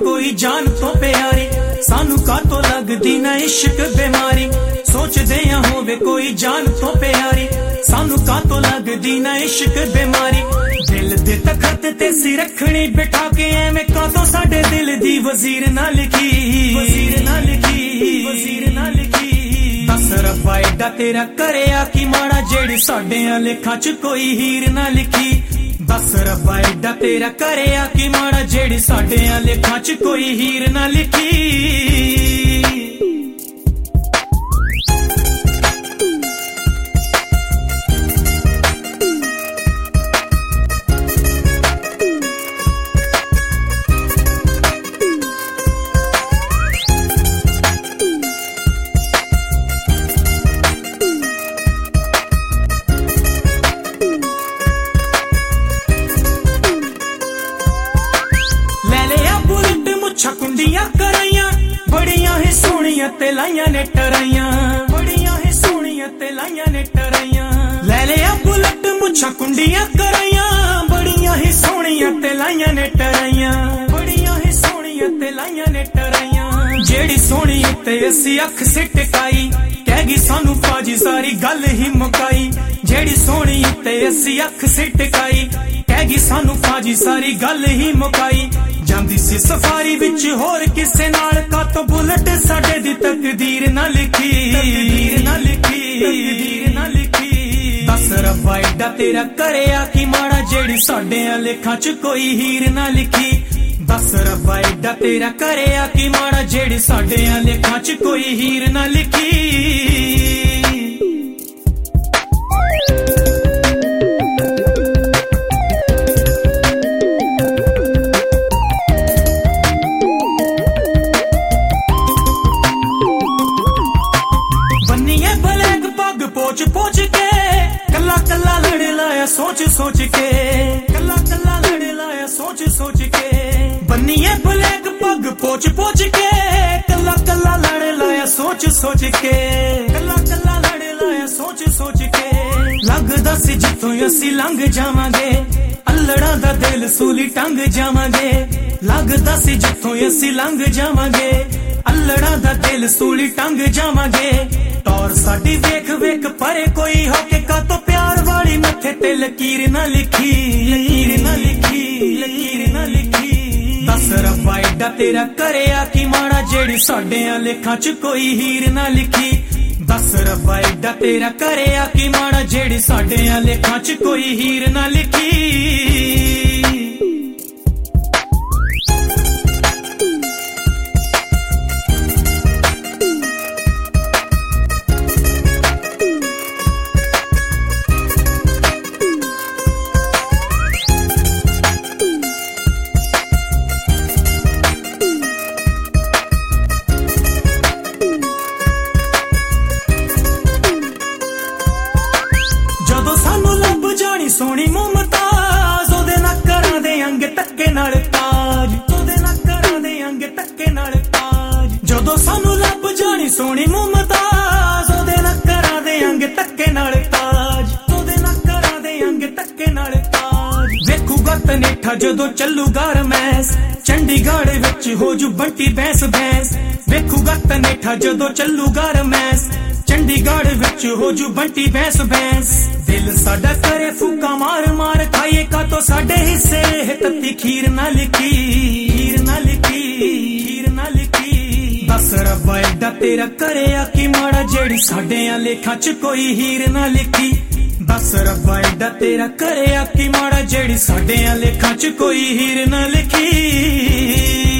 कोई जान तो प्यारी, सानू कातों लगदी ना इश्क बीमारी। सोचदे होवे कोई जान तो प्यारी, सानू कातों लगदी ना इश्क बीमारी। दिल दे तखत ते सी रखनी बिठा के एवें कातों साडे दिल दी वजीर ना लिखी, वजीर ना लिखी, वजीर ना लिखी। दस रब्बा एडा तेरा करेआ की माड़ा जेड़ी साडियां लेखां च कोई हीर ना लिखी। दस रब्बा एडा तेरा करेआ की माड़ा जेड़ी साडियां लेखां च कोई हीर ना लिखी। छकुंडियां कराइयां बड़ियां ही सोहणियां ते लाइयां ने टराइयां, बड़ियां ही सोहणियां ते लाइयां ने टराइयां। ले लिया बुलेट मुच्छां कुंडियां कराइयां, बड़ियां ही सोहणियां ते लाइयां ने टराइयां, बड़ियां ही सोहणियां ते लाइयां ने टराइयां। जेड़ी सोहणी ते असी अख सिटकाई कहगी सानू पाजी सारी गल ही मुकाई। जेड़ी सोहणी ते असी अख सिटकाई कहगी सानू पाजी सारी गल ही मुकाई। जांदी सी सफारी विच होर किसे नाल कातों बुलेट साडे दी तकदीर ना लिखी, तकदीर ना लिखी, तकदीर ना लिखी। दस रब्बा एडा तेरा करेआ की माड़ा जेड़ी साडियां लेखां च कोई हीर ना लिखी। दस रब्बा एडा तेरा करेआ की माड़ा जेड़ी साडियां लेखां च कोई हीर ना लिखी। पोच पोच के कला कला लड़ लाया सोच सोच के, कला कला लड़ लाया सोच सोच के। बनिए ब्लैक पग पोच पोच के कला कला लड़ लाया सोच सोच के, कला कला लड़ लाया सोच सोच के। लगदा सी जिथों असी लंघ जावांगे अल्लड़ा दा दिल सूली टंग जावांगे। लगदा सी जिथों असी लंघ जावांगे अल्लड़ा दा दिल सूली टंग जावांगे। तौर साडी वेख वेख परे कोई होके कातों प्यार वाली मथे ते लकीर ना लिखी, लकीर ना लिखी, लकीर ना लिखी। दस रब्बा एडा तेरा करेआ की माड़ा जेड़ी साडियां लेखां च कोई हीर ना लिखी। दस रब्बा एडा तेरा करेआ की माड़ा जेड़ी साडियां लेखां च कोई हीर ना लिखी। सोहनी मुमताज ओदे ना करां दे अंग तक्के नाल ताज, ओदे ना करां दे अंग तक्के नाल ताज। जदों सानू लभ जानी सोहनी मुमताज ओदे ना करां दे अंग तक्के नाल ताज, ओदे ना करां दे अंग तक्के नाल ताज। वेखूगा तनेठा जदों चलूगा रमैस चंडीगढ़ विच हो जू बंटी बैंस बैंस। वेखूगा तनेठा जदों चलूगा रमैस चंडीगढ़ विच हो जू बंटी बैंस बैंस। दिल साडा करे फूका मार मार खाइए कातों साडे हिस्से तत्ती खीर ना लिखी, खीर ना लिखी, खीर ना लिखी। दस रब्बा एडा तेरा करेआ की माड़ा जेड़ी साडियां लेखां च कोई हीर ना लिखी। दस रब्बा एडा तेरा करेआ की माड़ा जेड़ी साडियां लेखां च कोई हीर ना लिखी।